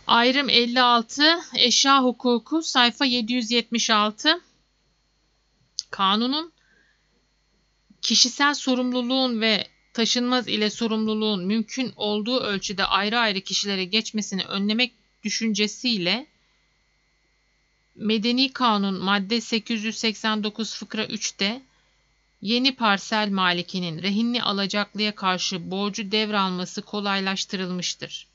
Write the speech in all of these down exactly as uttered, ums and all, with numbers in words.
Ayrım elli altı, eşya hukuku, sayfa yedi yüz yetmiş altı. Kanunun kişisel sorumluluğun ve taşınmaz ile sorumluluğun mümkün olduğu ölçüde ayrı ayrı kişilere geçmesini önlemek düşüncesiyle Medeni Kanun madde sekiz yüz seksen dokuz fıkra üçte yeni parsel malikinin rehinli alacaklıya karşı borcu devralması kolaylaştırılmıştır.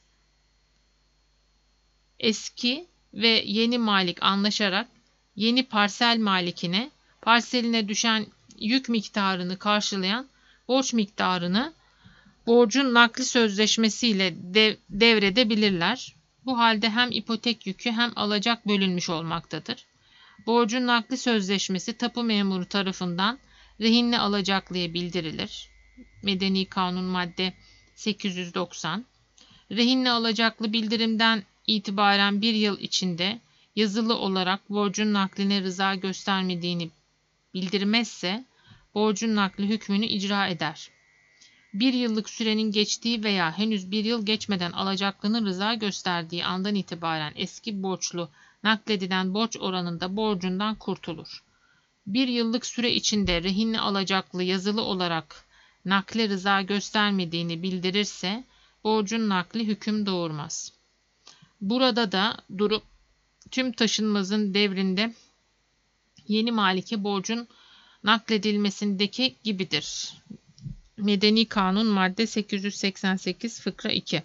Eski ve yeni malik anlaşarak yeni parsel malikine parseline düşen yük miktarını karşılayan borç miktarını borcun nakli sözleşmesiyle dev, devredebilirler. Bu halde hem ipotek yükü hem alacak bölünmüş olmaktadır. Borcun nakli sözleşmesi tapu memuru tarafından rehinli alacaklıya bildirilir. Medeni Kanun madde sekiz yüz doksan. Rehinli alacaklı bildirimden itibaren bir yıl içinde yazılı olarak borcun nakline rıza göstermediğini bildirmezse borcun nakli hükmünü icra eder. Bir yıllık sürenin geçtiği veya henüz bir yıl geçmeden alacaklının rıza gösterdiği andan itibaren eski borçlu nakledilen borç oranında borcundan kurtulur. Bir yıllık süre içinde rehinli alacaklı yazılı olarak nakle rıza göstermediğini bildirirse borcun nakli hüküm doğurmaz. Burada da durum tüm taşınmazın devrinde yeni malike borcun nakledilmesindeki gibidir. Medeni Kanun madde sekiz yüz seksen sekiz fıkra iki.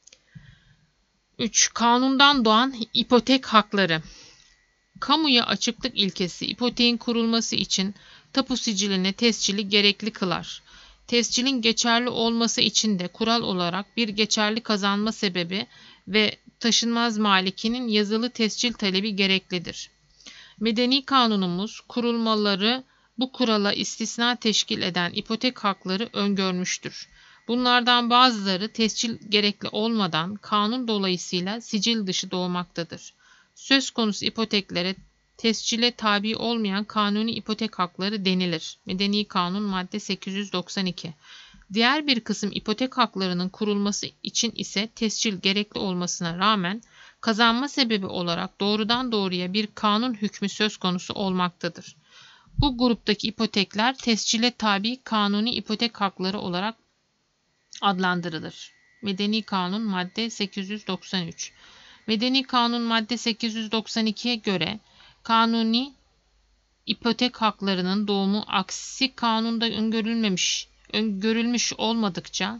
üç. Kanundan doğan ipotek hakları. Kamuya açıklık ilkesi ipoteğin kurulması için tapu siciline tescili gerekli kılar. Tescilin geçerli olması için de kural olarak bir geçerli kazanma sebebi ve taşınmaz malikinin yazılı tescil talebi gereklidir. Medeni kanunumuz kurulmaları bu kurala istisna teşkil eden ipotek hakları öngörmüştür. Bunlardan bazıları tescil gerekli olmadan kanun dolayısıyla sicil dışı doğmaktadır. Söz konusu ipoteklere tescile tabi olmayan kanuni ipotek hakları denilir. Medeni Kanun madde sekiz yüz doksan iki. Diğer bir kısım ipotek haklarının kurulması için ise tescil gerekli olmasına rağmen kazanma sebebi olarak doğrudan doğruya bir kanun hükmü söz konusu olmaktadır. Bu gruptaki ipotekler tescile tabi kanuni ipotek hakları olarak adlandırılır. Medeni Kanun madde sekiz yüz doksan üç. Medeni Kanun madde sekiz yüz doksan ikiye göre kanuni ipotek haklarının doğumu aksi kanunda öngörülmemiş, öngörülmüş olmadıkça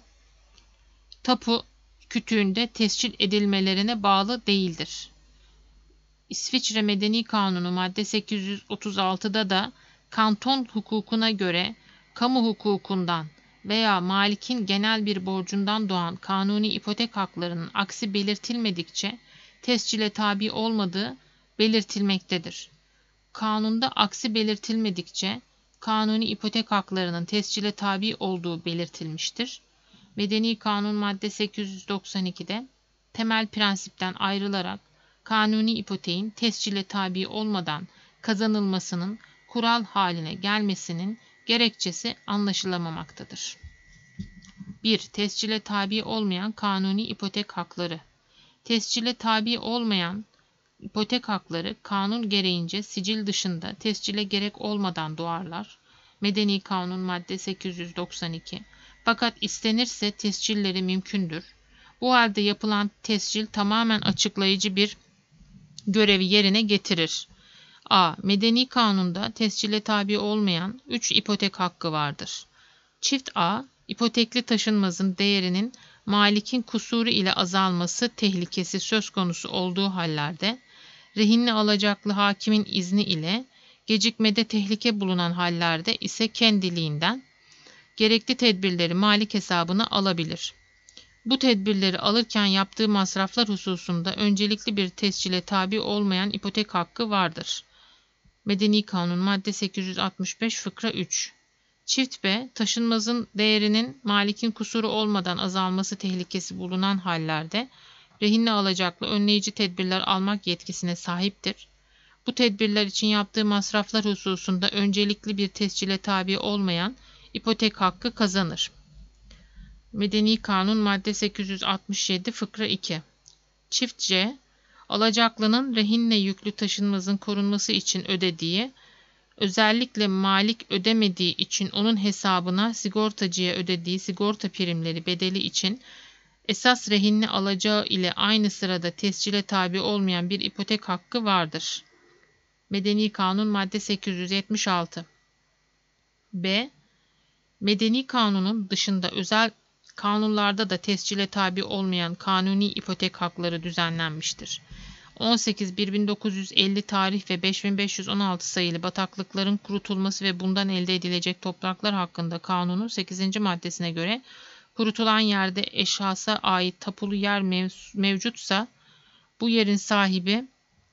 tapu kütüğünde tescil edilmelerine bağlı değildir. İsviçre Medeni Kanunu madde sekiz yüz otuz altıda da kanton hukukuna göre kamu hukukundan veya malikin genel bir borcundan doğan kanuni ipotek haklarının aksi belirtilmedikçe tescile tabi olmadığı belirtilmektedir. Kanunda aksi belirtilmedikçe kanuni ipotek haklarının tescile tabi olduğu belirtilmiştir. Medeni Kanun madde sekiz yüz doksan ikide temel prensipten ayrılarak kanuni ipoteğin tescile tabi olmadan kazanılmasının kural haline gelmesinin gerekçesi anlaşılamamaktadır. bir. Tescile tabi olmayan kanuni ipotek hakları. Tescile tabi olmayan ipotek hakları kanun gereğince sicil dışında tescile gerek olmadan doğarlar. Medeni Kanun madde sekiz yüz doksan iki. Fakat istenirse tescilleri mümkündür. Bu halde yapılan tescil tamamen açıklayıcı bir görevi yerine getirir. A. Medeni Kanun'da tescile tabi olmayan üç ipotek hakkı vardır. Çift A. İpotekli taşınmazın değerinin malikin kusuru ile azalması tehlikesi söz konusu olduğu hallerde, rehinli alacaklı hakimin izni ile gecikmede tehlike bulunan hallerde ise kendiliğinden gerekli tedbirleri malik hesabına alabilir. Bu tedbirleri alırken yaptığı masraflar hususunda öncelikli bir tescile tabi olmayan ipotek hakkı vardır. Medeni Kanun madde sekiz yüz altmış beş fıkra üç. Çift B. Taşınmazın değerinin malikin kusuru olmadan azalması tehlikesi bulunan hallerde rehinli alacaklı önleyici tedbirler almak yetkisine sahiptir. Bu tedbirler için yaptığı masraflar hususunda öncelikli bir tescile tabi olmayan ipotek hakkı kazanır. Medeni Kanun madde sekiz yüz altmış yedi fıkra iki. Çift C, alacaklının rehinle yüklü taşınmazın korunması için ödediği, özellikle malik ödemediği için onun hesabına sigortacıya ödediği sigorta primleri bedeli için esas rehinli alacağı ile aynı sırada tescile tabi olmayan bir ipotek hakkı vardır. Medeni Kanun madde sekiz yüz yetmiş altı. B. Medeni kanunun dışında özel kanunlarda da tescile tabi olmayan kanuni ipotek hakları düzenlenmiştir. on sekiz bir bin dokuz yüz elli tarih ve beş bin beş yüz on altı sayılı bataklıkların kurutulması ve bundan elde edilecek topraklar hakkında kanunun sekizinci maddesine göre kurutulan yerde eşhasa ait tapulu yer mev- mevcutsa bu yerin sahibi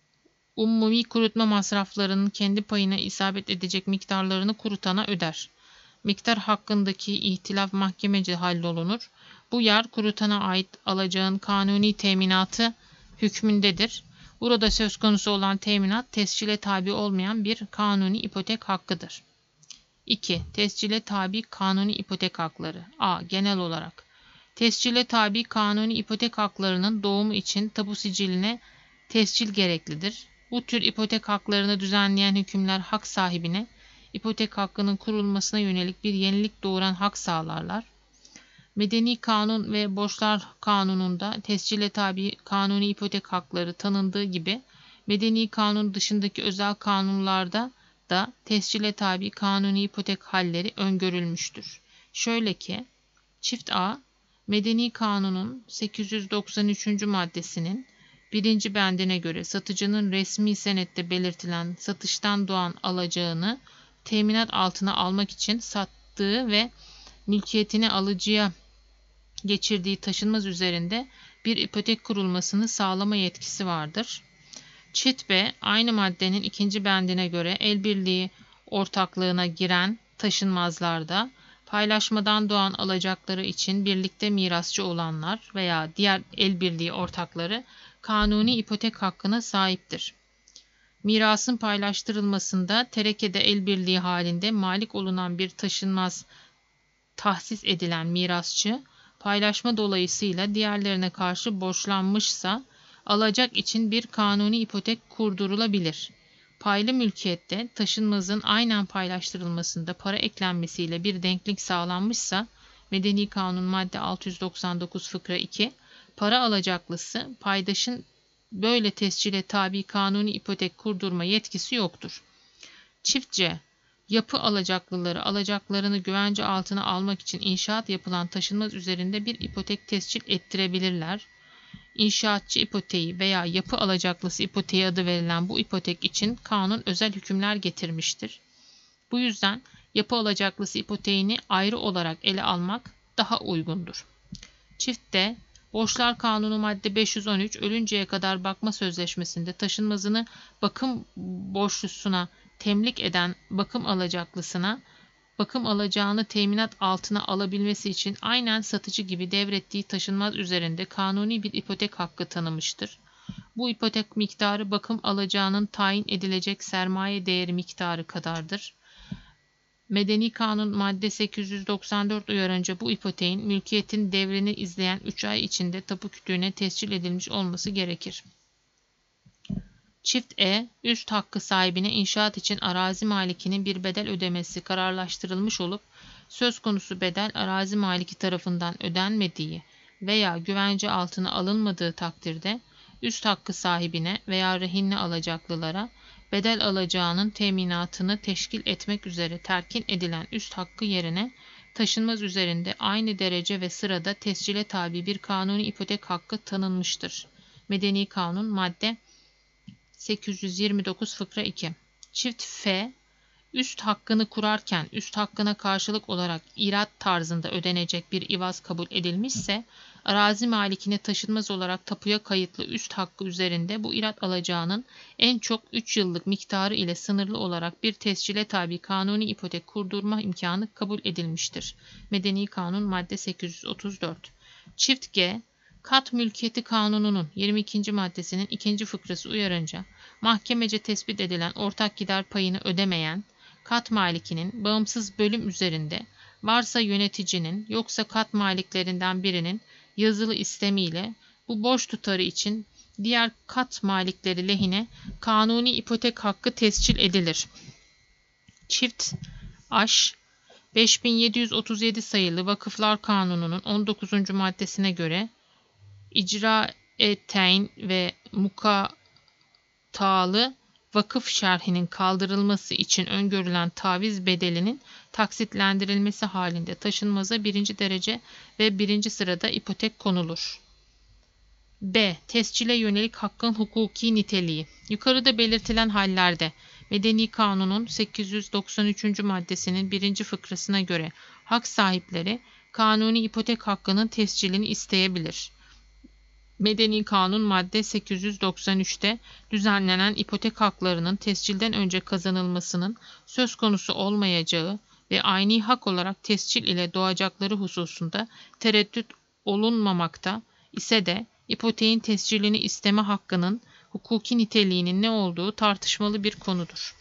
umumi kurutma masraflarının kendi payına isabet edecek miktarlarını kurutana öder. Miktar hakkındaki ihtilaf mahkemece hallolunur. Bu yer kurutana ait alacağın kanuni teminatı hükmündedir. Burada söz konusu olan teminat tescile tabi olmayan bir kanuni ipotek hakkıdır. iki. Tescile tabi kanuni ipotek hakları. A. Genel olarak. Tescile tabi kanuni ipotek haklarının doğumu için tapu siciline tescil gereklidir. Bu tür ipotek haklarını düzenleyen hükümler hak sahibine ipotek hakkının kurulmasına yönelik bir yenilik doğuran hak sağlarlar. Medeni Kanun ve Borçlar Kanunu'nda tescile tabi kanuni ipotek hakları tanındığı gibi Medeni Kanun dışındaki özel kanunlarda da tescile tabi kanuni ipotek halleri öngörülmüştür. Şöyle ki, çift A, Medeni Kanun'un sekiz yüz doksan üçüncü maddesinin birinci bendine göre satıcının resmi senette belirtilen satıştan doğan alacağını teminat altına almak için sattığı ve mülkiyetini alıcıya geçirdiği taşınmaz üzerinde bir ipotek kurulmasını sağlama yetkisi vardır. Çift B, aynı maddenin ikinci bendine göre el birliği ortaklığına giren taşınmazlarda paylaşmadan doğan alacakları için birlikte mirasçı olanlar veya diğer el birliği ortakları kanuni ipotek hakkına sahiptir. Mirasın paylaştırılmasında terekede el birliği halinde malik olunan bir taşınmaz tahsis edilen mirasçı, paylaşma dolayısıyla diğerlerine karşı borçlanmışsa, alacak için bir kanuni ipotek kurdurulabilir. Paylı mülkiyette taşınmazın aynen paylaştırılmasında para eklenmesiyle bir denklik sağlanmışsa, Medeni Kanun madde altı yüz doksan dokuz fıkra iki, para alacaklısı, paydaşın böyle tescile tabi kanuni ipotek kurdurma yetkisi yoktur. Çift C, yapı alacaklıları alacaklarını güvence altına almak için inşaat yapılan taşınmaz üzerinde bir ipotek tescil ettirebilirler. İnşaatçı ipoteği veya yapı alacaklısı ipoteği adı verilen bu ipotek için kanun özel hükümler getirmiştir. Bu yüzden yapı alacaklısı ipoteğini ayrı olarak ele almak daha uygundur. Çift D, Borçlar Kanunu madde beş yüz on üç, ölünceye kadar bakma sözleşmesinde taşınmazını bakım borçlusuna temlik eden bakım alacaklısına, bakım alacağını teminat altına alabilmesi için aynen satıcı gibi devrettiği taşınmaz üzerinde kanuni bir ipotek hakkı tanımıştır. Bu ipotek miktarı bakım alacağının tayin edilecek sermaye değeri miktarı kadardır. Medeni Kanun madde sekiz yüz doksan dört uyarınca bu ipoteğin mülkiyetin devrini izleyen üç ay içinde tapu kütüğüne tescil edilmiş olması gerekir. Çift E, üst hakkı sahibine inşaat için arazi malikinin bir bedel ödemesi kararlaştırılmış olup, söz konusu bedel arazi maliki tarafından ödenmediği veya güvence altına alınmadığı takdirde, üst hakkı sahibine veya rehinli alacaklılara, bedel alacağının teminatını teşkil etmek üzere terkin edilen üst hakkı yerine, taşınmaz üzerinde aynı derece ve sırada tescile tabi bir kanuni ipotek hakkı tanınmıştır. Medeni Kanun madde sekiz yüz yirmi dokuz fıkra iki. Çift F, üst hakkını kurarken üst hakkına karşılık olarak irat tarzında ödenecek bir ivaz kabul edilmişse, arazi malikine taşınmaz olarak tapuya kayıtlı üst hakkı üzerinde bu irat alacağının en çok üç yıllık miktarı ile sınırlı olarak bir tescile tabi kanuni ipotek kurdurma imkanı kabul edilmiştir. Medeni Kanun madde sekiz yüz otuz dört. Çift G, Kat Mülkiyeti Kanunu'nun yirmi ikinci maddesinin ikinci fıkrası uyarınca, mahkemece tespit edilen ortak gider payını ödemeyen, kat malikinin bağımsız bölüm üzerinde, varsa yöneticinin yoksa kat maliklerinden birinin yazılı istemiyle Bu borç tutarı için diğer kat malikleri lehine kanuni ipotek hakkı tescil edilir. Çift aş beş bin yedi yüz otuz yedi sayılı Vakıflar Kanunu'nun on dokuzuncu maddesine göre icra-e-teyn ve mukatalı vakıf şerhinin kaldırılması için öngörülen taviz bedelinin taksitlendirilmesi halinde taşınmaza birinci derece ve birinci sırada ipotek konulur. B. Tescile yönelik hakkın hukuki niteliği. Yukarıda belirtilen hallerde Medeni Kanun'un sekiz yüz doksan üçüncü maddesinin birinci fıkrasına göre hak sahipleri kanuni ipotek hakkının tescilini isteyebilir. Medeni Kanun madde sekiz yüz doksan üçte düzenlenen ipotek haklarının tescilden önce kazanılmasının söz konusu olmayacağı ve ayni hak olarak tescil ile doğacakları hususunda tereddüt olunmamakta ise de ipoteğin tescilini isteme hakkının hukuki niteliğinin ne olduğu tartışmalı bir konudur.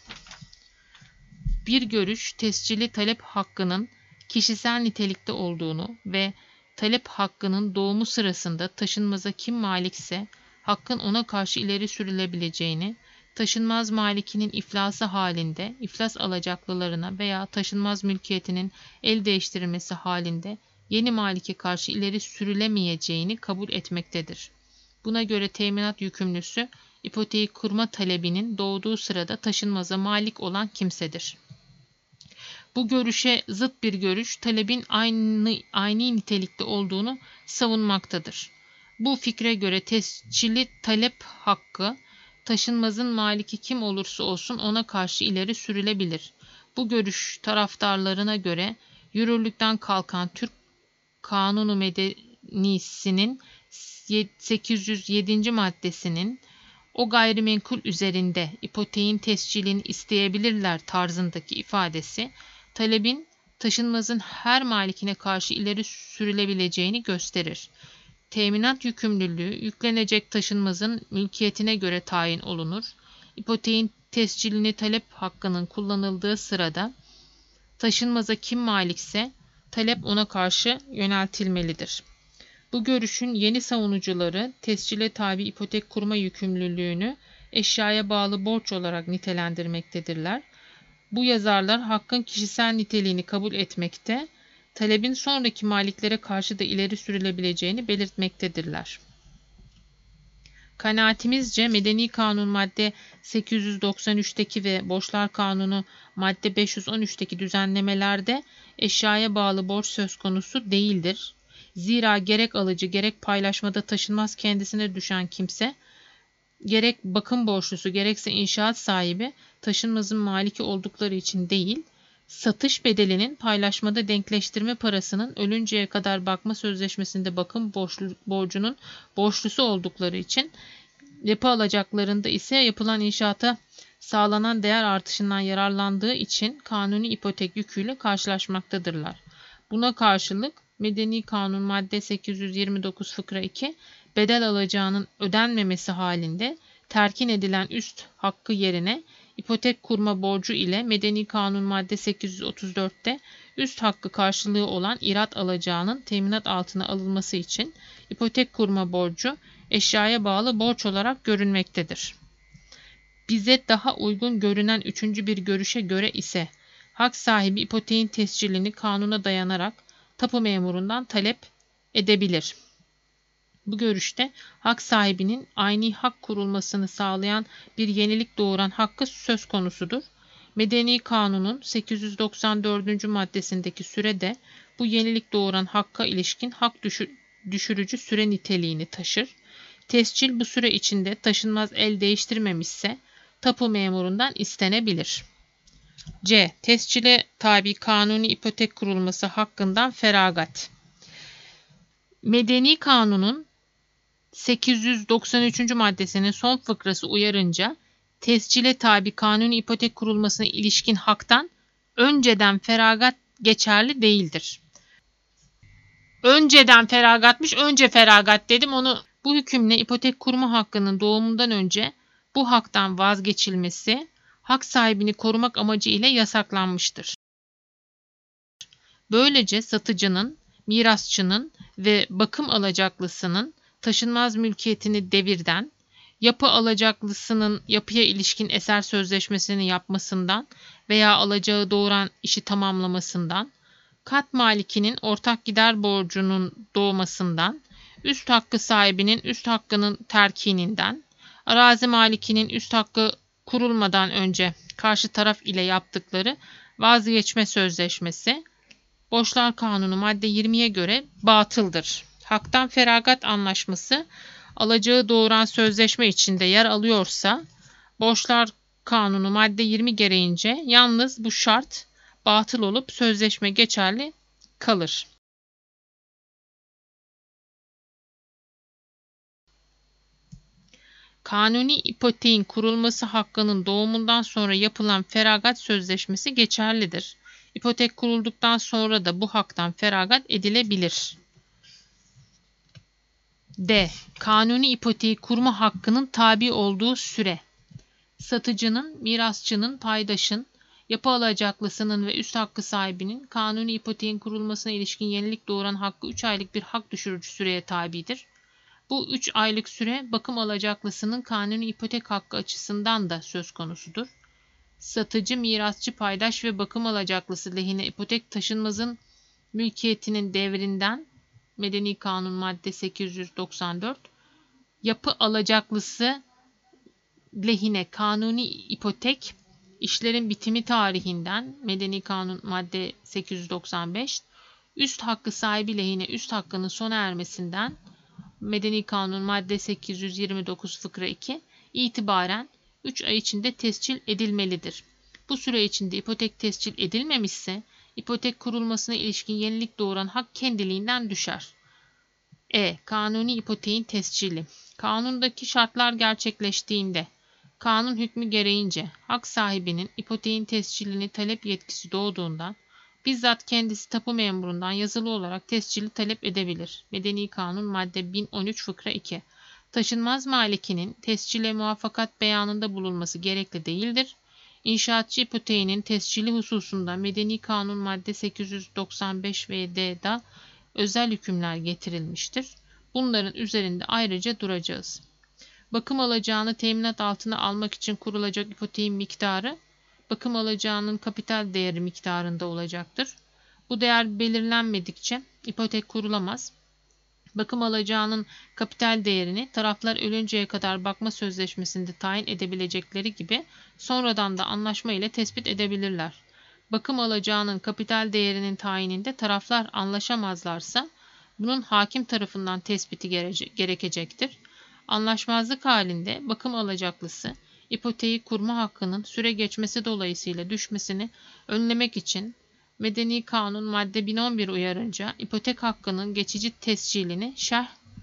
Bir görüş tescili talep hakkının kişisel nitelikte olduğunu ve talep hakkının doğumu sırasında taşınmaza kim malikse hakkın ona karşı ileri sürülebileceğini, taşınmaz malikinin iflası halinde iflas alacaklılarına veya taşınmaz mülkiyetinin el değiştirilmesi halinde yeni malike karşı ileri sürülemeyeceğini kabul etmektedir. Buna göre teminat yükümlüsü ipoteği kurma talebinin doğduğu sırada taşınmaza malik olan kimsedir. Bu görüşe zıt bir görüş talebin aynı, aynı nitelikte olduğunu savunmaktadır. Bu fikre göre tescilli talep hakkı taşınmazın maliki kim olursa olsun ona karşı ileri sürülebilir. Bu görüş taraftarlarına göre yürürlükten kalkan Türk Kanunu Medenisi'nin sekiz yüz yedinci maddesinin o gayrimenkul üzerinde ipoteğin tescilini isteyebilirler tarzındaki ifadesi talebin taşınmazın her malikine karşı ileri sürülebileceğini gösterir. Teminat yükümlülüğü yüklenecek taşınmazın mülkiyetine göre tayin olunur. İpoteğin tescilini talep hakkının kullanıldığı sırada taşınmaza kim malikse talep ona karşı yöneltilmelidir. Bu görüşün yeni savunucuları tescile tabi ipotek kurma yükümlülüğünü eşyaya bağlı borç olarak nitelendirmektedirler. Bu yazarlar hakkın kişisel niteliğini kabul etmekte, talebin sonraki maliklere karşı da ileri sürülebileceğini belirtmektedirler. Kanaatimizce Medeni Kanun madde sekiz yüz doksan üçteki ve Borçlar Kanunu madde beş yüz on üçteki düzenlemelerde eşyaya bağlı borç söz konusu değildir. Zira gerek alıcı gerek paylaşmada taşınmaz kendisine düşen kimse, gerek bakım borçlusu gerekse inşaat sahibi taşınmazın maliki oldukları için değil, satış bedelinin paylaşmada denkleştirme parasının ölünceye kadar bakma sözleşmesinde bakım borçlu, borcunun borçlusu oldukları için, yapı alacaklarında ise yapılan inşaata sağlanan değer artışından yararlandığı için kanuni ipotek yüküyle karşılaşmaktadırlar. Buna karşılık Medeni Kanun madde sekiz yüz yirmi dokuz fıkra iki bedel alacağının ödenmemesi halinde terkin edilen üst hakkı yerine ipotek kurma borcu ile Medeni Kanun madde sekiz yüz otuz dörtte üst hakkı karşılığı olan irat alacağının teminat altına alınması için ipotek kurma borcu eşyaya bağlı borç olarak görünmektedir. Bize daha uygun görünen üçüncü bir görüşe göre ise hak sahibi ipoteğin tescilini kanuna dayanarak tapu memurundan talep edebilir. Bu görüşte hak sahibinin ayni hak kurulmasını sağlayan bir yenilik doğuran hakkı söz konusudur. Medeni Kanun'un sekiz yüz doksan dördüncü maddesindeki süre de bu yenilik doğuran hakka ilişkin hak düşürücü süre niteliğini taşır. Tescil bu süre içinde taşınmaz el değiştirmemişse tapu memurundan istenebilir. C. Tescile tabi kanuni ipotek kurulması hakkından feragat. Medeni Kanun'un sekiz yüz doksan üçüncü maddesinin son fıkrası uyarınca tescile tabi kanuni ipotek kurulmasına ilişkin haktan önceden feragat geçerli değildir. Önceden feragatmış, önce feragat dedim onu. Bu hükümle ipotek kurma hakkının doğumundan önce bu haktan vazgeçilmesi hak sahibini korumak amacı ile yasaklanmıştır. Böylece satıcının, mirasçının ve bakım alacaklısının taşınmaz mülkiyetini devirden, yapı alacaklısının yapıya ilişkin eser sözleşmesini yapmasından veya alacağı doğuran işi tamamlamasından, kat malikinin ortak gider borcunun doğmasından, üst hakkı sahibinin üst hakkının terkininden, arazi malikinin üst hakkı kurulmadan önce karşı taraf ile yaptıkları vazgeçme sözleşmesi, Borçlar Kanunu madde yirmiye göre batıldır. Haktan feragat anlaşması alacağı doğuran sözleşme içinde yer alıyorsa, Borçlar Kanunu madde yirmi gereğince yalnız bu şart batıl olup sözleşme geçerli kalır. Kanuni ipoteğin kurulması hakkının doğumundan sonra yapılan feragat sözleşmesi geçerlidir. İpotek kurulduktan sonra da bu haktan feragat edilebilir. D. Kanuni ipoteği kurma hakkının tabi olduğu süre. Satıcının, mirasçının, paydaşın, yapı alacaklısının ve üst hakkı sahibinin kanuni ipoteğin kurulmasına ilişkin yenilik doğuran hakkı üç aylık bir hak düşürücü süreye tabidir. Bu üç aylık süre bakım alacaklısının kanuni ipotek hakkı açısından da söz konusudur. Satıcı, mirasçı, paydaş ve bakım alacaklısı lehine ipotek taşınmazın mülkiyetinin devrinden Medeni Kanun madde sekiz yüz doksan dört, yapı alacaklısı lehine kanuni ipotek işlerin bitimi tarihinden Medeni Kanun madde sekiz yüz doksan beş, üst hakkı sahibi lehine üst hakkının sona ermesinden Medeni Kanun madde sekiz yüz yirmi dokuz fıkra iki itibaren üç ay içinde tescil edilmelidir. Bu süre içinde ipotek tescil edilmemişse ipotek kurulmasına ilişkin yenilik doğuran hak kendiliğinden düşer. E. Kanuni ipoteğin tescili. Kanundaki şartlar gerçekleştiğinde, kanun hükmü gereğince hak sahibinin ipoteğin tescilini talep yetkisi doğduğundan bizzat kendisi tapu memurundan yazılı olarak tescili talep edebilir. Medeni Kanun madde bin on üç fıkra iki. Taşınmaz malikinin tescile muvaffakat beyanında bulunması gerekli değildir. İnşaatçı ipoteğinin tescili hususunda Medeni Kanun madde sekiz yüz doksan beş ve D'da özel hükümler getirilmiştir. Bunların üzerinde ayrıca duracağız. Bakım alacağını teminat altına almak için kurulacak ipoteğin miktarı, bakım alacağının kapital değeri miktarında olacaktır. Bu değer belirlenmedikçe ipotek kurulamaz. Bakım alacağının kapital değerini taraflar ölünceye kadar bakma sözleşmesinde tayin edebilecekleri gibi sonradan da anlaşma ile tespit edebilirler. Bakım alacağının kapital değerinin tayininde taraflar anlaşamazlarsa bunun hakim tarafından tespiti gerekecektir. Anlaşmazlık halinde bakım alacaklısı ipoteği kurma hakkının süre geçmesi dolayısıyla düşmesini önlemek için Medeni Kanun madde bin on bir uyarınca ipotek hakkının geçici tescilini şerh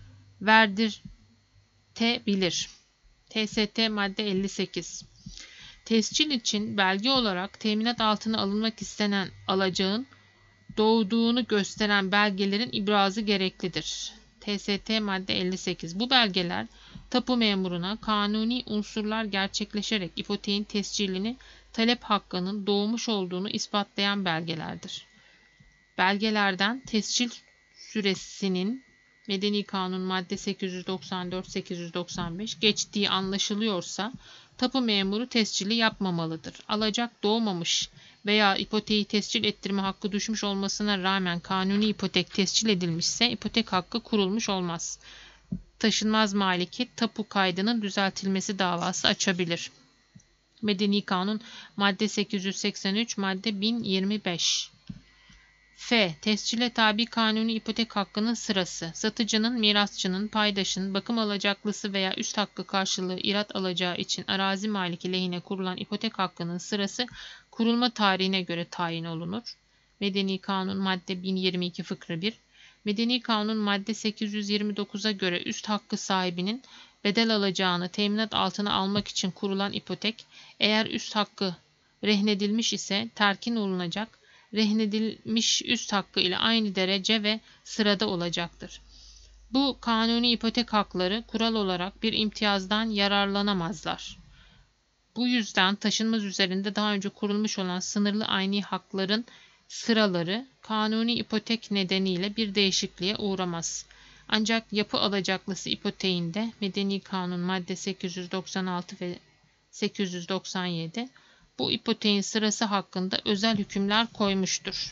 verdirtebilir. T S T madde elli sekiz. Tescil için belge olarak teminat altına alınmak istenen alacağın doğduğunu gösteren belgelerin ibrazı gereklidir. T S T madde elli sekiz. Bu belgeler tapu memuruna kanuni unsurlar gerçekleşerek ipoteğin tescilini talep hakkının doğmuş olduğunu ispatlayan belgelerdir. Belgelerden tescil süresinin Medeni Kanun madde sekiz yüz doksan dört sekiz yüz doksan beş geçtiği anlaşılıyorsa tapu memuru tescili yapmamalıdır. Alacak doğmamış veya ipoteği tescil ettirme hakkı düşmüş olmasına rağmen kanuni ipotek tescil edilmişse ipotek hakkı kurulmuş olmaz. Taşınmaz maliki tapu kaydının düzeltilmesi davası açabilir. Medeni Kanun madde sekiz yüz seksen üç madde bin yirmi beş. F. Tescile tabi kanuni ipotek hakkının sırası. Satıcının, mirasçının, paydaşın, bakım alacaklısı veya üst hakkı karşılığı irat alacağı için arazi maliki lehine kurulan ipotek hakkının sırası kurulma tarihine göre tayin olunur. Medeni Kanun madde bin yirmi iki fıkra bir. Medeni Kanun madde sekiz yüz yirmi dokuza göre üst hakkı sahibinin bedel alacağını teminat altına almak için kurulan ipotek, eğer üst hakkı rehnedilmiş ise terkin olunacak, rehnedilmiş üst hakkı ile aynı derece ve sırada olacaktır. Bu kanuni ipotek hakları kural olarak bir imtiyazdan yararlanamazlar. Bu yüzden taşınmaz üzerinde daha önce kurulmuş olan sınırlı ayni hakların sıraları kanuni ipotek nedeniyle bir değişikliğe uğramaz. Ancak yapı alacaklısı ipoteğinde Medeni Kanun madde sekiz yüz doksan altı ve sekiz yüz doksan yedi bu ipoteğin sırası hakkında özel hükümler koymuştur.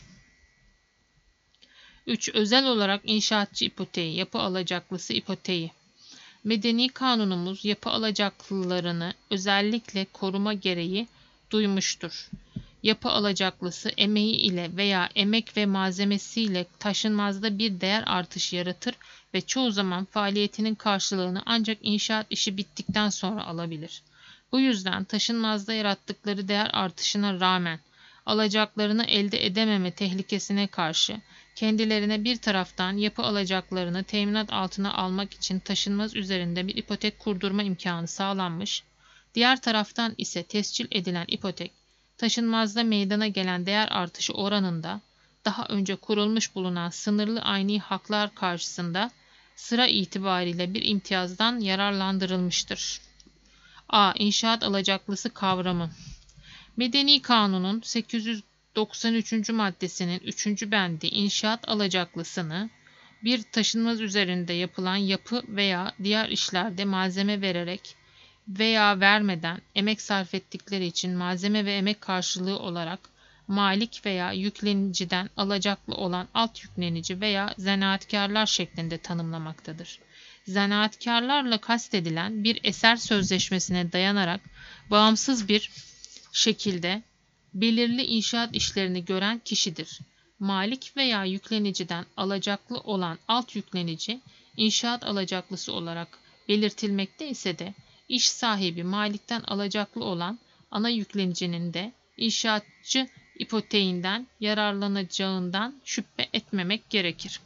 üç. Özel olarak inşaatçı ipoteği, yapı alacaklısı ipoteği. Medeni kanunumuz yapı alacaklılarını özellikle koruma gereği duymuştur. Yapı alacaklısı emeği ile veya emek ve malzemesiyle taşınmazda bir değer artışı yaratır ve çoğu zaman faaliyetinin karşılığını ancak inşaat işi bittikten sonra alabilir. Bu yüzden taşınmazda yarattıkları değer artışına rağmen alacaklarını elde edememe tehlikesine karşı kendilerine bir taraftan yapı alacaklarını teminat altına almak için taşınmaz üzerinde bir ipotek kurdurma imkanı sağlanmış, diğer taraftan ise tescil edilen ipotek, taşınmazda meydana gelen değer artışı oranında daha önce kurulmuş bulunan sınırlı ayni haklar karşısında sıra itibariyle bir imtiyazdan yararlandırılmıştır. A. İnşaat alacaklısı kavramı. Medeni Kanun'un sekiz yüz doksan üçüncü maddesinin üçüncü bendi inşaat alacaklısını bir taşınmaz üzerinde yapılan yapı veya diğer işlerde malzeme vererek veya vermeden emek sarf ettikleri için malzeme ve emek karşılığı olarak malik veya yükleniciden alacaklı olan alt yüklenici veya zanaatkarlar şeklinde tanımlamaktadır. Zanaatkarlarla kastedilen bir eser sözleşmesine dayanarak bağımsız bir şekilde belirli inşaat işlerini gören kişidir. Malik veya yükleniciden alacaklı olan alt yüklenici inşaat alacaklısı olarak belirtilmekte ise de iş sahibi malikten alacaklı olan ana yüklenicinin de inşaatçı ipoteğinden yararlanacağından şüphe etmemek gerekir.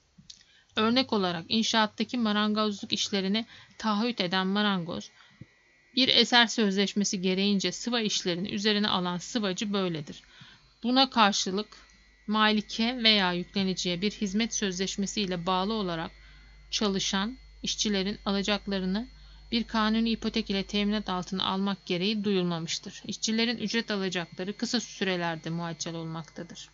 Örnek olarak inşaattaki marangozluk işlerini taahhüt eden marangoz, bir eser sözleşmesi gereğince sıva işlerini üzerine alan sıvacı böyledir. Buna karşılık malike veya yükleniciye bir hizmet sözleşmesi ile bağlı olarak çalışan işçilerin alacaklarını bir kanuni ipotek ile teminat altına almak gereği duyulmamıştır. İşçilerin ücret alacakları kısa sürelerde muaccel olmaktadır.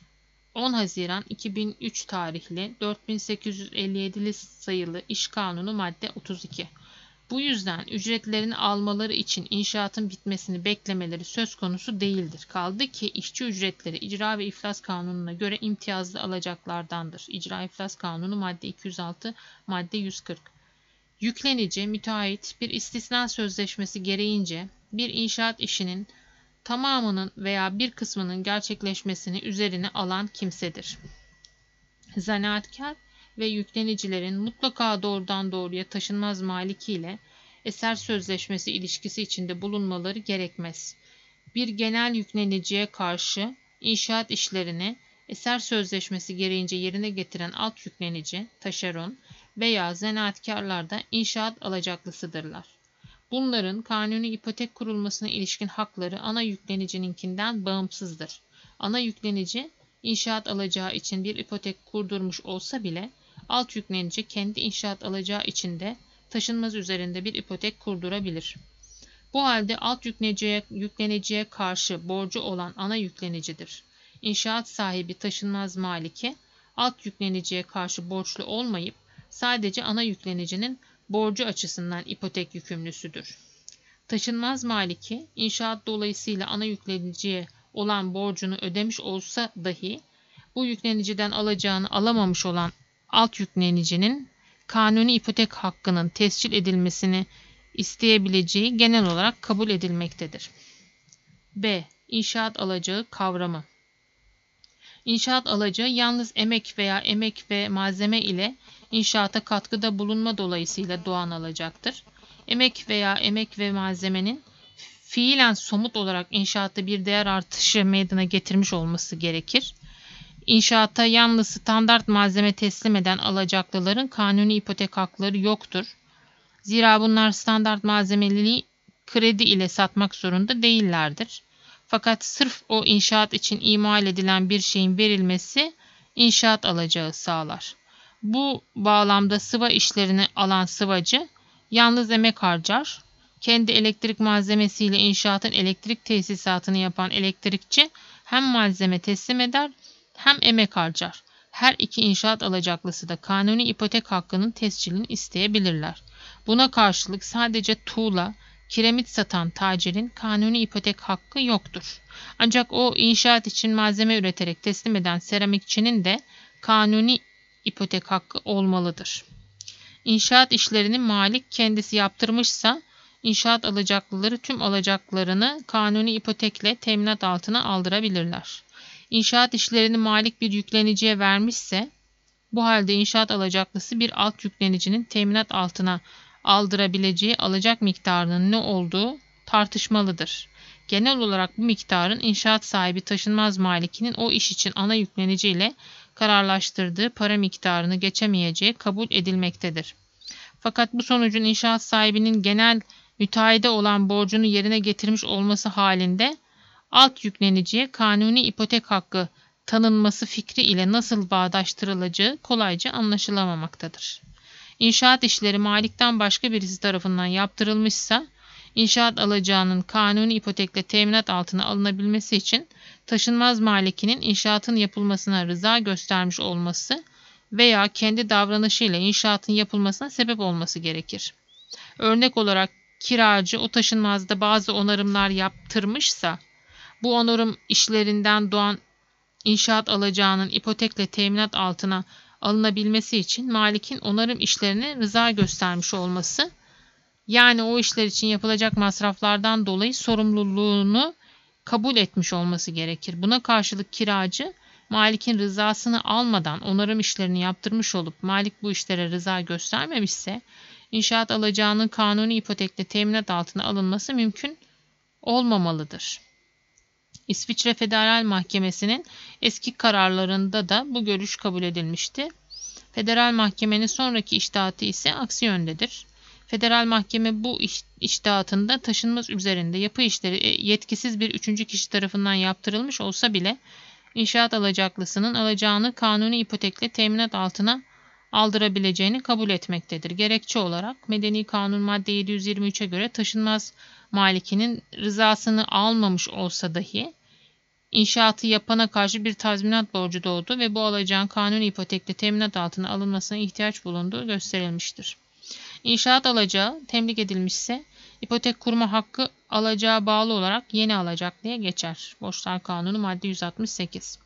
on Haziran iki bin üç tarihli dört bin sekiz yüz elli yedi sayılı İş Kanunu madde otuz iki. Bu yüzden ücretlerini almaları için inşaatın bitmesini beklemeleri söz konusu değildir. Kaldı ki işçi ücretleri İcra ve İflas Kanunu'na göre imtiyazlı alacaklardandır. İcra İflas Kanunu madde iki yüz altı, madde yüz kırk. Yüklenici, müteahhit bir istisna sözleşmesi gereğince bir inşaat işinin tamamının veya bir kısmının gerçekleşmesini üzerine alan kimsedir. Zanaatkar ve yüklenicilerin mutlaka doğrudan doğruya taşınmaz maliki ile eser sözleşmesi ilişkisi içinde bulunmaları gerekmez. Bir genel yükleniciye karşı inşaat işlerini eser sözleşmesi gereğince yerine getiren alt yüklenici, taşeron veya zanaatkarlar da inşaat alacaklısıdırlar. Bunların kanuni ipotek kurulmasına ilişkin hakları ana yüklenicininkinden bağımsızdır. Ana yüklenici inşaat alacağı için bir ipotek kurdurmuş olsa bile alt yüklenici kendi inşaat alacağı için de taşınmaz üzerinde bir ipotek kurdurabilir. Bu halde alt yükleniciye, yükleniciye karşı borcu olan ana yüklenicidir. İnşaat sahibi taşınmaz maliki alt yükleniciye karşı borçlu olmayıp sadece ana yüklenicinin borcu açısından ipotek yükümlüsüdür. Taşınmaz maliki inşaat dolayısıyla ana yükleniciye olan borcunu ödemiş olsa dahi bu yükleniciden alacağını alamamış olan alt yüklenicinin kanuni ipotek hakkının tescil edilmesini isteyebileceği genel olarak kabul edilmektedir. B. İnşaat alacağı kavramı. İnşaat alacağı yalnız emek veya emek ve malzeme ile inşaata katkıda bulunma dolayısıyla doğan alacaktır. Emek veya emek ve malzemenin fiilen somut olarak inşaatta bir değer artışı meydana getirmiş olması gerekir. İnşaata yalnız standart malzeme teslim eden alacaklıların kanuni ipotek hakları yoktur. Zira bunlar standart malzemeli kredi ile satmak zorunda değillerdir. Fakat sırf o inşaat için imal edilen bir şeyin verilmesi inşaat alacağı sağlar. Bu bağlamda sıva işlerini alan sıvacı yalnız emek harcar. Kendi elektrik malzemesiyle inşaatın elektrik tesisatını yapan elektrikçi hem malzeme teslim eder hem emek harcar. her iki inşaat alacaklısı da kanuni ipotek hakkının tescilini isteyebilirler. Buna karşılık sadece tuğla, kiremit satan tacirin kanuni ipotek hakkı yoktur. Ancak o inşaat için malzeme üreterek teslim eden seramikçinin de kanuni ipotek hakkı olmalıdır. İnşaat işlerini malik kendisi yaptırmışsa, inşaat alacaklıları tüm alacaklarını kanuni ipotekle teminat altına aldırabilirler. İnşaat işlerini malik bir yükleniciye vermişse, bu halde inşaat alacaklısı bir alt yüklenicinin teminat altına aldırabileceği alacak miktarının ne olduğu tartışmalıdır. Genel olarak bu miktarın inşaat sahibi taşınmaz malikinin o iş için ana yüklenici ile kararlaştırdığı para miktarını geçemeyeceği kabul edilmektedir. Fakat bu sonucun inşaat sahibinin genel müteahhide olan borcunu yerine getirmiş olması halinde alt yükleniciye kanuni ipotek hakkı tanınması fikri ile nasıl bağdaştırılacağı kolayca anlaşılamamaktadır. İnşaat işleri malikten başka birisi tarafından yaptırılmışsa, inşaat alacağının kanuni ipotekle teminat altına alınabilmesi için taşınmaz malikinin inşaatın yapılmasına rıza göstermiş olması veya kendi davranışıyla inşaatın yapılmasına sebep olması gerekir. Örnek olarak kiracı o taşınmazda bazı onarımlar yaptırmışsa, bu onarım işlerinden doğan inşaat alacağının ipotekle teminat altına alınabilmesi için malikin onarım işlerine rıza göstermiş olması, yani o işler için yapılacak masraflardan dolayı sorumluluğunu kabul etmiş olması gerekir. Buna karşılık kiracı, malikin rızasını almadan onarım işlerini yaptırmış olup malik bu işlere rıza göstermemişse, inşaat alacağının kanuni ipotekle teminat altına alınması mümkün olmamalıdır. İsviçre Federal Mahkemesi'nin eski kararlarında da bu görüş kabul edilmişti. Federal Mahkemenin sonraki içtihatı ise aksi yöndedir. Federal Mahkeme bu içtihatında taşınmaz üzerinde yapı işleri yetkisiz bir üçüncü kişi tarafından yaptırılmış olsa bile inşaat alacaklısının alacağını kanuni ipotekle teminat altına aldırabileceğini kabul etmektedir. Gerekçe olarak Medeni Kanun madde yedi yüz yirmi üçe göre taşınmaz malikinin rızasını almamış olsa dahi inşaatı yapana karşı bir tazminat borcu doğdu ve bu alacağın kanuni ipotekle teminat altına alınmasına ihtiyaç bulunduğu gösterilmiştir. İnşaat alacağı temlik edilmişse ipotek kurma hakkı alacağa bağlı olarak yeni alacaklıya geçer. Borçlar Kanunu madde yüz altmış sekiz.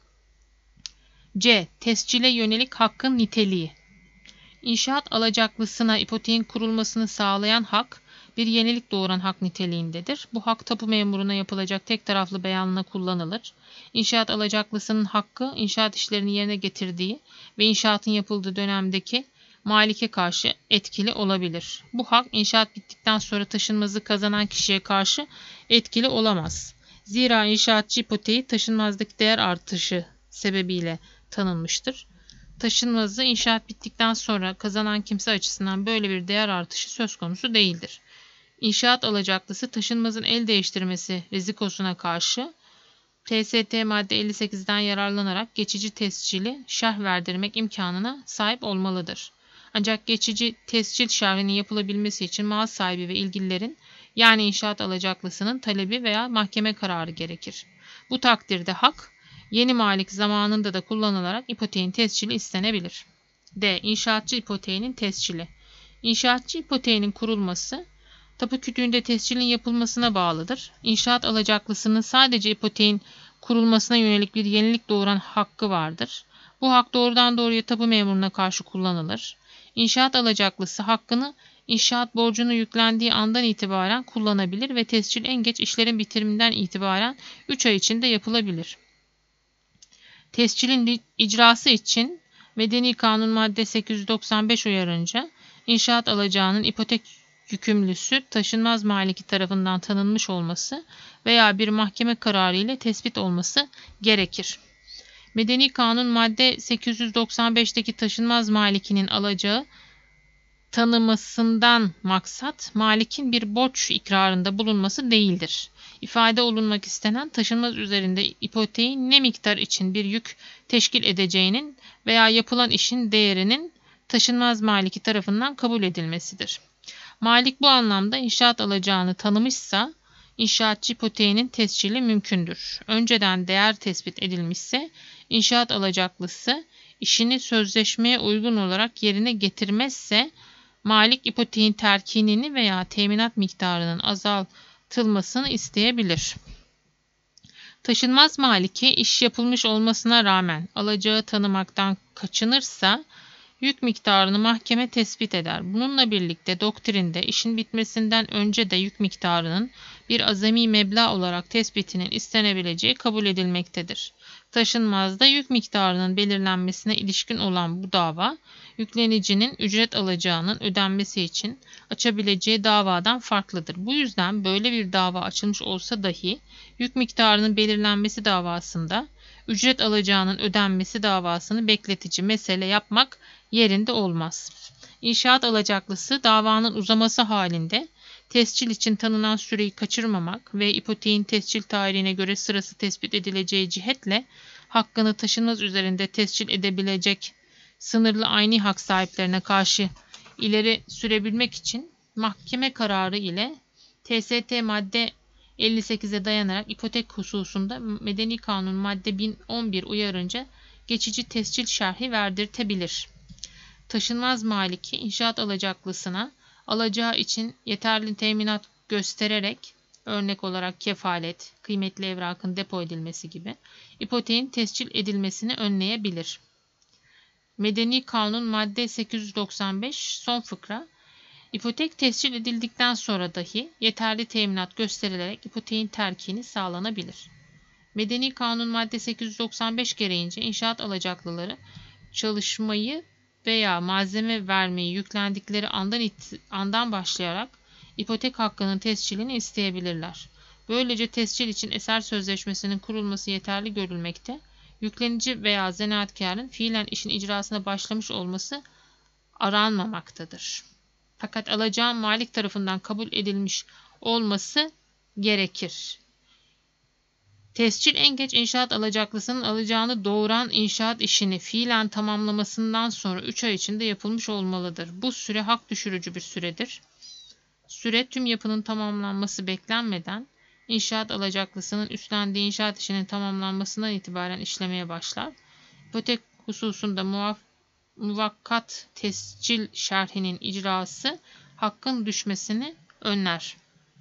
C. Tescile yönelik hakkın niteliği. İnşaat alacaklısına ipoteğin kurulmasını sağlayan hak, bir yenilik doğuran hak niteliğindedir. Bu hak tapu memuruna yapılacak tek taraflı beyanla kullanılır. İnşaat alacaklısının hakkı, inşaat işlerini yerine getirdiği ve inşaatın yapıldığı dönemdeki malike karşı etkili olabilir. Bu hak inşaat bittikten sonra taşınmazı kazanan kişiye karşı etkili olamaz. Zira inşaatçı ipoteği taşınmazdaki değer artışı sebebiyle tanınmıştır. Taşınmazı inşaat bittikten sonra kazanan kimse açısından böyle bir değer artışı söz konusu değildir. İnşaat alacaklısı taşınmazın el değiştirmesi rizikosuna karşı T S T madde elli sekizden yararlanarak geçici tescili şerh verdirmek imkanına sahip olmalıdır. Ancak geçici tescil şerhinin yapılabilmesi için mal sahibi ve ilgililerin, yani inşaat alacaklısının talebi veya mahkeme kararı gerekir. Bu takdirde hak, yeni malik zamanında da kullanılarak ipoteğin tescili istenebilir. D. İnşaatçı ipoteğinin tescili. İnşaatçı ipoteğinin kurulması, tapu kütüğünde tescilin yapılmasına bağlıdır. İnşaat alacaklısının sadece ipoteğin kurulmasına yönelik bir yenilik doğuran hakkı vardır. Bu hak doğrudan doğruya tapu memuruna karşı kullanılır. İnşaat alacaklısı hakkını inşaat borcunu yüklendiği andan itibaren kullanabilir ve tescil en geç işlerin bitiriminden itibaren üç ay içinde yapılabilir. Tescilin icrası için Medeni Kanun madde sekiz yüz doksan beş uyarınca inşaat alacağının ipotek yükümlüsü taşınmaz maliki tarafından tanınmış olması veya bir mahkeme kararı ile tespit olması gerekir. Medeni Kanun madde sekiz yüz doksan beşteki taşınmaz malikinin alacağı tanımasından maksat malikin bir borç ikrarında bulunması değildir. İfade olunmak istenen taşınmaz üzerinde ipoteğin ne miktar için bir yük teşkil edeceğinin veya yapılan işin değerinin taşınmaz maliki tarafından kabul edilmesidir. Malik bu anlamda inşaat alacağını tanımışsa inşaatçı ipoteğinin tescili mümkündür. Önceden değer tespit edilmişse inşaat alacaklısı işini sözleşmeye uygun olarak yerine getirmezse malik ipoteğin terkinini veya teminat miktarının azaltılmasını isteyebilir. Taşınmaz maliki iş yapılmış olmasına rağmen alacağı tanımaktan kaçınırsa yük miktarını mahkeme tespit eder. Bununla birlikte doktrinde işin bitmesinden önce de yük miktarının bir azami meblağ olarak tespitinin istenebileceği kabul edilmektedir. Taşınmazda yük miktarının belirlenmesine ilişkin olan bu dava, yüklenicinin ücret alacağının ödenmesi için açabileceği davadan farklıdır. Bu yüzden böyle bir dava açılmış olsa dahi yük miktarının belirlenmesi davasında ücret alacağının ödenmesi davasını bekletici mesele yapmak yerinde olmaz. İnşaat alacaklısı davanın uzaması halinde tescil için tanınan süreyi kaçırmamak ve ipoteğin tescil tarihine göre sırası tespit edileceği cihetle hakkını taşınmaz üzerinde tescil edebilecek sınırlı ayni hak sahiplerine karşı ileri sürebilmek için mahkeme kararı ile T S T madde elli sekize dayanarak ipotek hususunda Medeni Kanun madde bin on bir uyarınca geçici tescil şerhi verdirtebilir. Taşınmaz maliki inşaat alacaklısına alacağı için yeterli teminat göstererek, örnek olarak kefalet, kıymetli evrakın depo edilmesi gibi ipoteğin tescil edilmesini önleyebilir. Medeni Kanun madde sekiz yüz doksan beş son fıkra, ipotek tescil edildikten sonra dahi yeterli teminat gösterilerek ipoteğin terkini sağlanabilir. Medeni Kanun madde sekiz yüz doksan beş gereğince inşaat alacaklıları çalışmayı veya malzeme vermeyi yüklendikleri andan, it- andan başlayarak ipotek hakkının tescilini isteyebilirler. Böylece tescil için eser sözleşmesinin kurulması yeterli görülmekte, yüklenici veya zanaatkarın fiilen işin icrasına başlamış olması aranmamaktadır. Fakat alacağın malik tarafından kabul edilmiş olması gerekir. Tescil en geç inşaat alacaklısının alacağını doğuran inşaat işini fiilen tamamlamasından sonra üç ay içinde yapılmış olmalıdır. Bu süre hak düşürücü bir süredir. Süre tüm yapının tamamlanması beklenmeden inşaat alacaklısının üstlendiği inşaat işinin tamamlanmasından itibaren işlemeye başlar. İpotek hususunda muaf muvakkat tescil şerhinin icrası hakkın düşmesini önler.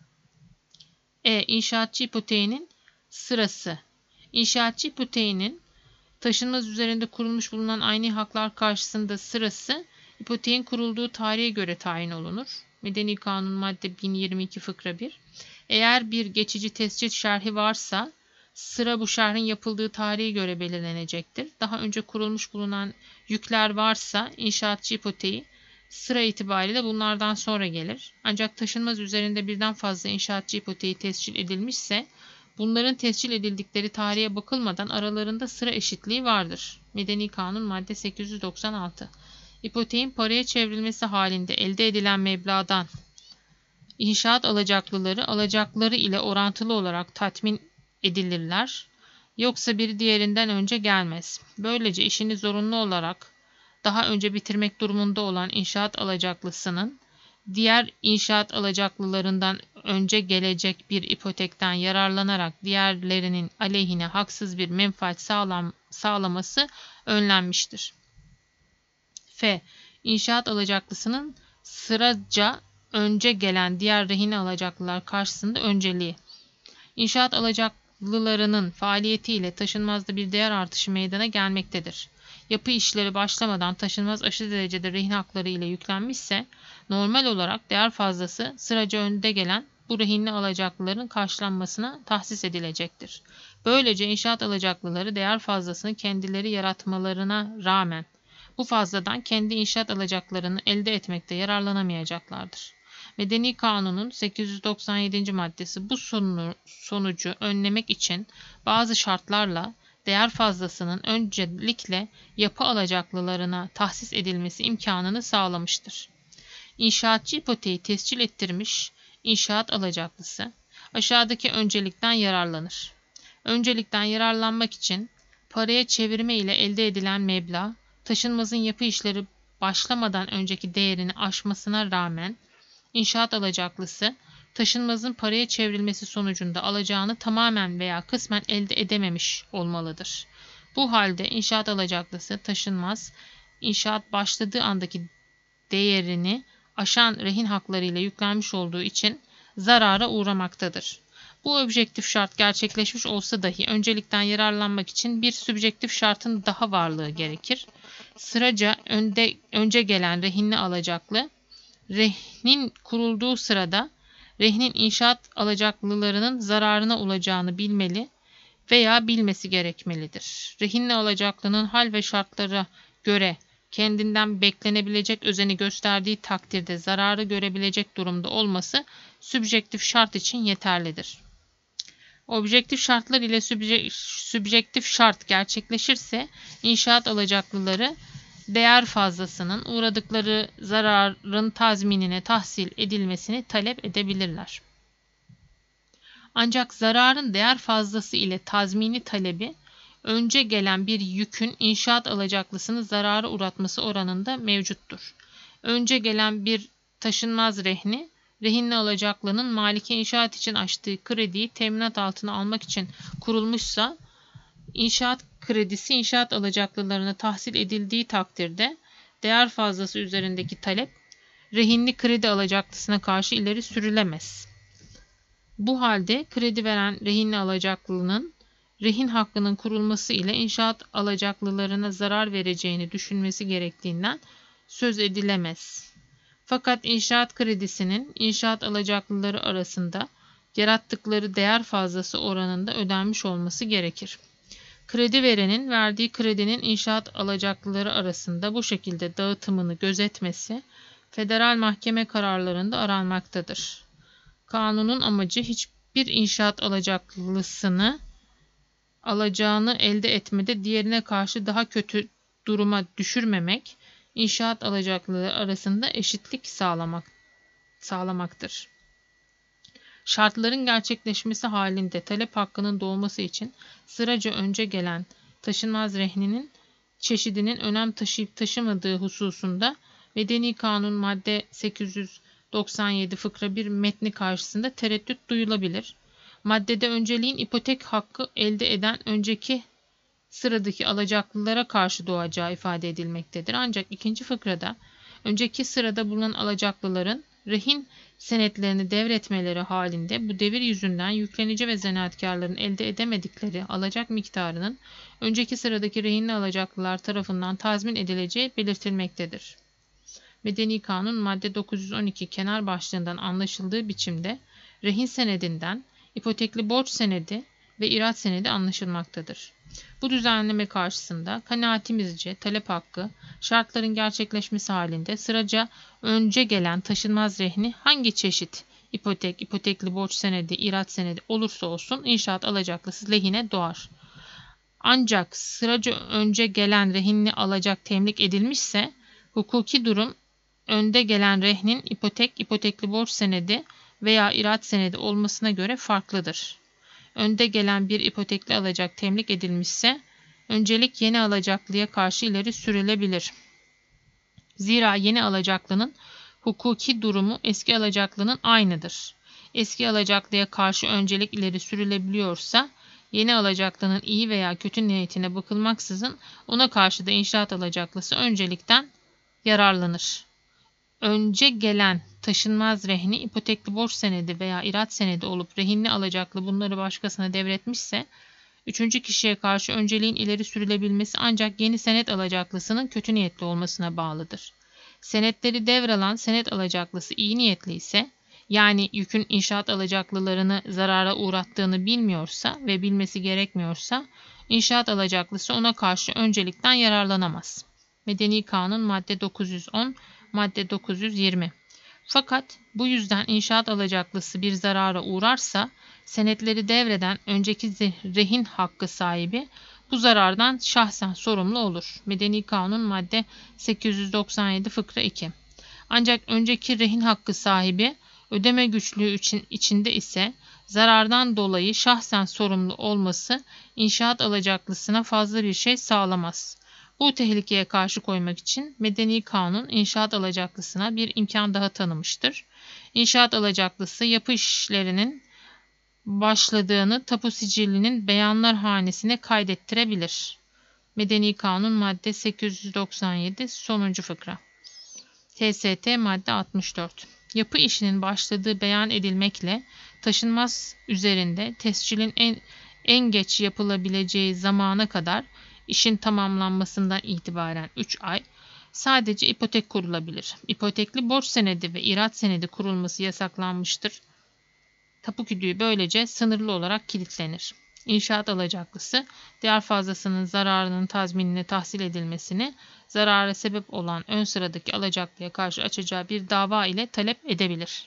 E. İnşaatçı ipoteğinin sırası. İnşaatçı ipoteğinin taşınmaz üzerinde kurulmuş bulunan ayni haklar karşısında sırası ipoteğin kurulduğu tarihe göre tayin olunur. Medeni Kanun madde bin yirmi iki fıkra bir. Eğer bir geçici tescil şerhi varsa sıra bu şerhin yapıldığı tarihe göre belirlenecektir. Daha önce kurulmuş bulunan yükler varsa inşaatçı ipoteği sıra itibariyle bunlardan sonra gelir. Ancak taşınmaz üzerinde birden fazla inşaatçı ipoteği tescil edilmişse bunların tescil edildikleri tarihe bakılmadan aralarında sıra eşitliği vardır. Medeni Kanun madde sekiz yüz doksan altı. İpoteğin paraya çevrilmesi halinde elde edilen meblağdan inşaat alacaklıları alacakları ile orantılı olarak tatmin edilirler. Yoksa biri diğerinden önce gelmez. Böylece işini zorunlu olarak daha önce bitirmek durumunda olan inşaat alacaklısının diğer inşaat alacaklılarından önce gelecek bir ipotekten yararlanarak diğerlerinin aleyhine haksız bir menfaat sağlam, sağlaması önlenmiştir. F. İnşaat alacaklısının sıraca önce gelen diğer rehin alacaklılar karşısında önceliği. İnşaat alacaklılarının faaliyetiyle taşınmazda bir değer artışı meydana gelmektedir. Yapı işleri başlamadan taşınmaz aşırı derecede rehin hakları ile yüklenmişse normal olarak değer fazlası sıraca önde gelen bu rehinli alacaklıların karşılanmasına tahsis edilecektir. Böylece inşaat alacaklıları değer fazlasını kendileri yaratmalarına rağmen bu fazladan kendi inşaat alacaklarını elde etmekte yararlanamayacaklardır. Medeni Kanun'un sekiz yüz doksan yedinci maddesi bu sonu, sonucu önlemek için bazı şartlarla değer fazlasının öncelikle yapı alacaklılarına tahsis edilmesi imkanını sağlamıştır. İnşaatçı ipoteği tescil ettirmiş inşaat alacaklısı aşağıdaki öncelikten yararlanır. Öncelikten yararlanmak için paraya çevirme ile elde edilen meblağ taşınmazın yapı işleri başlamadan önceki değerini aşmasına rağmen inşaat alacaklısı taşınmazın paraya çevrilmesi sonucunda alacağını tamamen veya kısmen elde edememiş olmalıdır. Bu halde inşaat alacaklısı taşınmaz inşaat başladığı andaki değerini aşan rehin haklarıyla yüklenmiş olduğu için zarara uğramaktadır. Bu objektif şart gerçekleşmiş olsa dahi öncelikten yararlanmak için bir sübjektif şartın daha varlığı gerekir. Sıraca önde, önce gelen rehinli alacaklı, rehnin kurulduğu sırada rehnin inşaat alacaklılarının zararına olacağını bilmeli veya bilmesi gerekmelidir. Rehinli alacaklının hal ve şartlara göre kendinden beklenebilecek özeni gösterdiği takdirde zararı görebilecek durumda olması sübjektif şart için yeterlidir. Objektif şartlar ile sübjektif şart gerçekleşirse inşaat alacaklıları değer fazlasının uğradıkları zararın tazminine tahsil edilmesini talep edebilirler. Ancak zararın değer fazlası ile tazmini talebi önce gelen bir yükün inşaat alacaklısını zarara uğratması oranında mevcuttur. Önce gelen bir taşınmaz rehni, rehinli alacaklının maliki inşaat için açtığı krediyi teminat altına almak için kurulmuşsa, inşaat kredisi inşaat alacaklılarına tahsil edildiği takdirde değer fazlası üzerindeki talep, rehinli kredi alacaklısına karşı ileri sürülemez. Bu halde kredi veren rehinli alacaklının rehin hakkının kurulması ile inşaat alacaklılarına zarar vereceğini düşünmesi gerektiğinden söz edilemez. Fakat inşaat kredisinin inşaat alacaklıları arasında yarattıkları değer fazlası oranında ödenmiş olması gerekir. Kredi verenin verdiği kredinin inşaat alacaklıları arasında bu şekilde dağıtımını gözetmesi federal mahkeme kararlarında aranmaktadır. Kanunun amacı hiçbir inşaat alacaklısını alacağını elde etmede diğerine karşı daha kötü duruma düşürmemek, inşaat alacaklıları arasında eşitlik sağlamak, sağlamaktır. Şartların gerçekleşmesi halinde talep hakkının doğması için sıraca önce gelen taşınmaz rehninin çeşidinin önem taşıyıp taşımadığı hususunda Medeni Kanun madde sekiz yüz doksan yedi fıkra bir metni karşısında tereddüt duyulabilir. Maddede önceliğin ipotek hakkı elde eden önceki sıradaki alacaklılara karşı doğacağı ifade edilmektedir. Ancak ikinci fıkrada önceki sırada bulunan alacaklıların rehin senetlerini devretmeleri halinde bu devir yüzünden yüklenici ve zanaatkarların elde edemedikleri alacak miktarının önceki sıradaki rehinli alacaklılar tarafından tazmin edileceği belirtilmektedir. Medeni Kanun madde dokuz yüz on iki kenar başlığından anlaşıldığı biçimde rehin senedinden ipotekli borç senedi ve irat senedi anlaşılmaktadır. Bu düzenleme karşısında kanaatimizce talep hakkı şartların gerçekleşmesi halinde sıraca önce gelen taşınmaz rehni hangi çeşit ipotek, ipotekli borç senedi, irat senedi olursa olsun inşaat alacaklısı lehine doğar. Ancak sıraca önce gelen rehinli alacak temlik edilmişse hukuki durum önde gelen rehnin ipotek, ipotekli borç senedi veya irat senedi olmasına göre farklıdır. Önde gelen bir ipotekli alacak temlik edilmişse öncelik yeni alacaklıya karşı ileri sürülebilir. Zira yeni alacaklının hukuki durumu eski alacaklının aynıdır. Eski alacaklıya karşı öncelik ileri sürülebiliyorsa yeni alacaklının iyi veya kötü niyetine bakılmaksızın ona karşı da inşaat alacaklısı öncelikten yararlanır. Önce gelen taşınmaz rehni ipotekli borç senedi veya irat senedi olup rehinli alacaklı bunları başkasına devretmişse, üçüncü kişiye karşı önceliğin ileri sürülebilmesi ancak yeni senet alacaklısının kötü niyetli olmasına bağlıdır. Senetleri devralan senet alacaklısı iyi niyetli ise, yani yükün inşaat alacaklılarını zarara uğrattığını bilmiyorsa ve bilmesi gerekmiyorsa, inşaat alacaklısı ona karşı öncelikten yararlanamaz. Medeni Kanun madde dokuz yüz on, madde dokuz yüz yirmi. Fakat bu yüzden inşaat alacaklısı bir zarara uğrarsa, senetleri devreden önceki rehin hakkı sahibi bu zarardan şahsen sorumlu olur. Medeni Kanun madde sekiz yüz doksan yedi fıkra iki. Ancak önceki rehin hakkı sahibi ödeme güçlüğü için içinde ise zarardan dolayı şahsen sorumlu olması inşaat alacaklısına fazla bir şey sağlamaz. Bu tehlikeye karşı koymak için Medeni Kanun inşaat alacaklısına bir imkan daha tanımıştır. İnşaat alacaklısı yapı işlerinin başladığını tapu sicilinin beyanlar hanesine kaydettirebilir. Medeni Kanun madde sekiz yüz doksan yedi sonuncu fıkra. T S T madde altmış dört. Yapı işinin başladığı beyan edilmekle taşınmaz üzerinde tescilin en, en geç yapılabileceği zamana kadar işin tamamlanmasından itibaren üç ay sadece ipotek kurulabilir. İpotekli borç senedi ve irat senedi kurulması yasaklanmıştır. Tapu kütüğü böylece sınırlı olarak kilitlenir. İnşaat alacaklısı diğer fazlasının zararının tazminine tahsil edilmesini zarara sebep olan ön sıradaki alacaklıya karşı açacağı bir dava ile talep edebilir.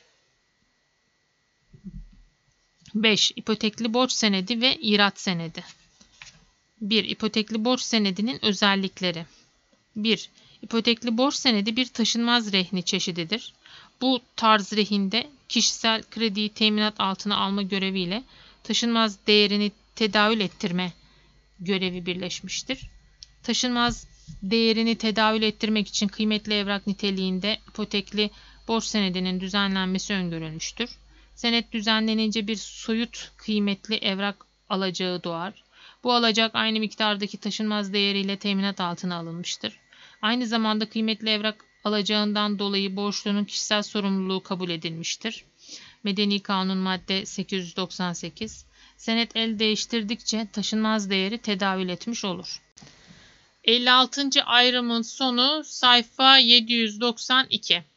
beş. İpotekli borç senedi ve irat senedi. bir. İpotekli borç senedinin özellikleri. bir. İpotekli borç senedi bir taşınmaz rehni çeşididir. Bu tarz rehinde kişisel krediyi teminat altına alma göreviyle taşınmaz değerini tedavül ettirme görevi birleşmiştir. Taşınmaz değerini tedavül ettirmek için kıymetli evrak niteliğinde ipotekli borç senedinin düzenlenmesi öngörülmüştür. Senet düzenlenince bir soyut kıymetli evrak alacağı doğar. Bu alacak aynı miktardaki taşınmaz değeriyle teminat altına alınmıştır. Aynı zamanda kıymetli evrak alacağından dolayı borçlunun kişisel sorumluluğu kabul edilmiştir. Medeni Kanun madde sekiz yüz doksan sekiz. Senet el değiştirdikçe taşınmaz değeri tedavül etmiş olur. elli altıncı ayrımın sonu sayfa yedi yüz doksan iki.